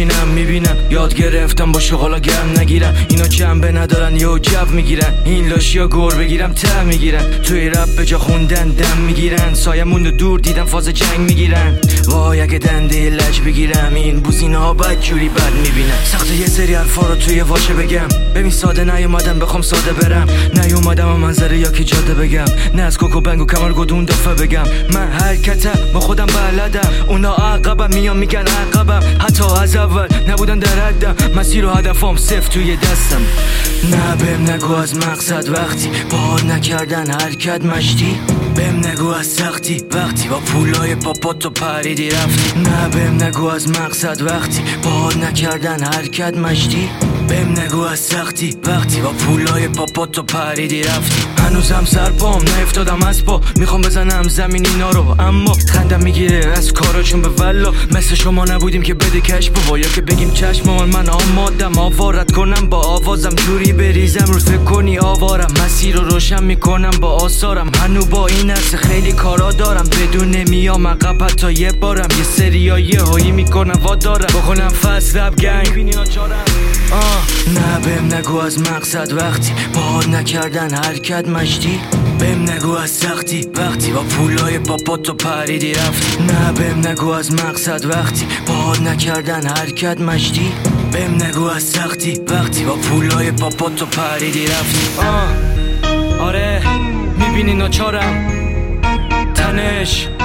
میشینم میبینم یاد گرفتم با شغالا گرم نگیرم. اینا جنبه ندارن یه جو میگیرن، این لاشیا گور بگیرم ته میگیرن. توی رپ به جا خوندن دم میگیرن، سایمون رو دور دیدم فاز جنگ میگیرن. وای اگه دنده لج بگیرم این بوزینها بد جوری بد میبینن. سخته یه سری حرفا رو توی واشه بگم، ببین ساده نیومدم بخوام ساده برم. نیومدم و منظره یا کی جاده بگم، نه از کوکو بنگ و کمر گدون دفعه بگم. من حرکتم با خودم بلدم، اونا عقبم میان میگن عقبم. حتی از اول نبودن در حدم، مسیر و هدفم صفر توی دستم. نه بهم نگو از مقصد وقتی باهات نکردن حرکت مشتی. بهم نگو از سختی وقتی با پولای پاپاتو پریدی رفتی. نه بهم نگو از مقصد وقتی باهات نکردن حرکت مشتی. بهم نگو از سختی وقتی با پولای پاپاتو پریدی رفتی. هنوزم سر پام نیفتادم از پا، میخوام بزنم زمین اینا رو، اما خندم میگیره از کاراشون به والله. مثل شما نبودیم که بده کش بابا، یا که بگیم چشم من آمادم آوارت کنم با آوازم. جوری بریزم رو فکر کنی آوارم، مسیر رو روشن میکنم با آثارم. هنو با این عرصه خیلی کارا دارم، بدون نمیام عقب حتی یه بارم. یه سریا یه هایی میکنم وادارم بخونم فصل رپ گنگ. نه بهم نگو از مقصد وقتی باهات نکردن حرکت مشتی. بهم نگو از سختی وقتی با پولای پاپاتو پریدی رفتی. نه بهم نگو از مقصد وقتی باهات نکردن حرکت مشتی. بهم نگو از سختی وقتی با پولای پاپاتو پریدی رفتی. آره میبینی ناچارم تنش